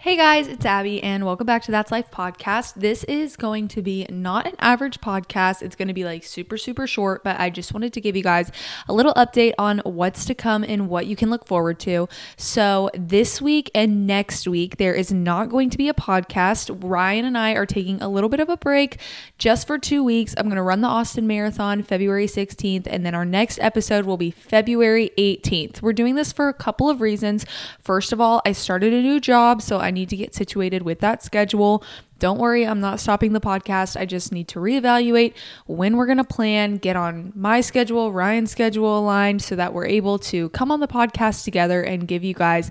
Hey guys, it's Abby and welcome back to That's Life podcast. This is going to be not an average podcast. It's going to be like super short, but I just wanted to give you guys a little update on what's to come and what you can look forward to. So this week and next week, there is not going to be a podcast. Ryan and I are taking a little bit of a break just for 2 weeks. I'm going to run the Austin Marathon February 16th, and then our next episode will be February 18th. We're doing this for a couple of reasons. First of all, I started a new job, so I need to get situated with that schedule. Don't worry, I'm not stopping the podcast. I just need to reevaluate when we're going to plan, get on my schedule, Ryan's schedule aligned so that we're able to come on the podcast together and give you guys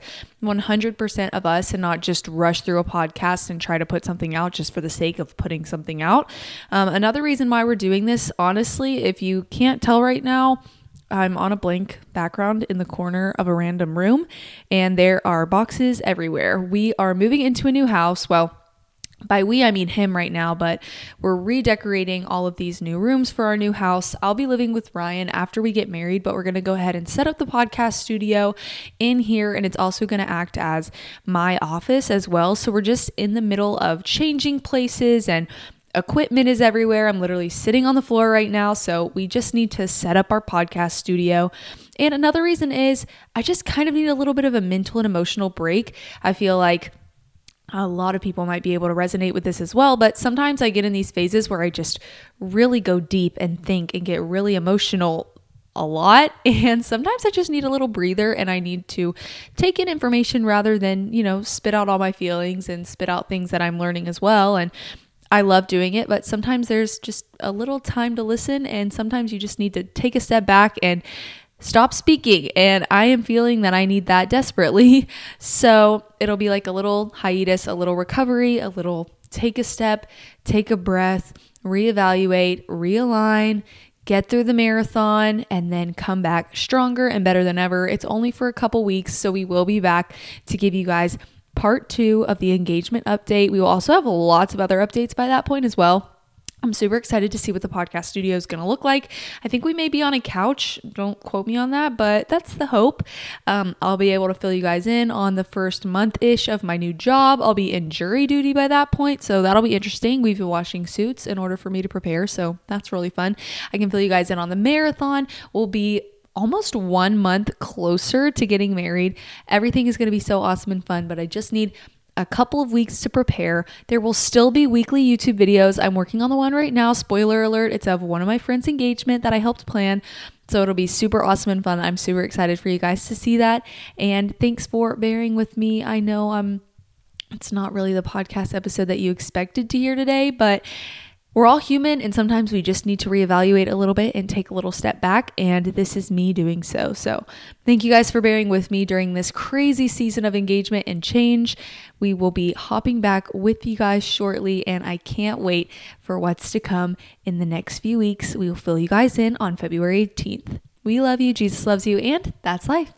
100% of us and not just rush through a podcast and try to put something out just for the sake of putting something out. Another reason why we're doing this, honestly, if you can't tell right now, I'm on a blank background in the corner of a random room and there are boxes everywhere. We are moving into a new house. Well, by we, I mean him right now, but we're redecorating all of these new rooms for our new house. I'll be living with Ryan after we get married, but we're going to go ahead and set up the podcast studio in here, and it's also going to act as my office as well. So we're just in the middle of changing places and equipment is everywhere. I'm literally sitting on the floor right now. So we just need to set up our podcast studio. And another reason is I just kind of need a little bit of a mental and emotional break. I feel like a lot of people might be able to resonate with this as well, but sometimes I get in these phases where I just really go deep and think and get really emotional a lot. And sometimes I just need a little breather and I need to take in information rather than, spit out all my feelings and spit out things that I'm learning as well. And I love doing it, but sometimes there's just a little time to listen and sometimes you just need to take a step back and stop speaking. And I am feeling that I need that desperately. So it'll be like a little hiatus, a little recovery, a little take a step, take a breath, reevaluate, realign, get through the marathon, and then come back stronger and better than ever. It's only for a couple weeks, so we will be back to give you guys part 2 of the engagement update. We will also have lots of other updates by that point as well. I'm super excited to see what the podcast studio is going to look like. I think we may be on a couch. Don't quote me on that, but that's the hope. I'll be able to fill you guys in on the first month-ish of my new job. I'll be in jury duty by that point, so that'll be interesting. We've been washing suits in order for me to prepare, so that's really fun. I can fill you guys in on the marathon. We'll be almost 1 month closer to getting married. Everything is going to be so awesome and fun, but I just need a couple of weeks to prepare. There will still be weekly YouTube videos. I'm working on the one right now. Spoiler alert, it's of one of my friends' engagement that I helped plan. So it'll be super awesome and fun. I'm super excited for you guys to see that. And thanks for bearing with me. I know it's not really the podcast episode that you expected to hear today, but we're all human and sometimes we just need to reevaluate a little bit and take a little step back, and this is me doing so. So thank you guys for bearing with me during this crazy season of engagement and change. We will be hopping back with you guys shortly, and I can't wait for what's to come in the next few weeks. We will fill you guys in on February 18th. We love you, Jesus loves you, and that's life.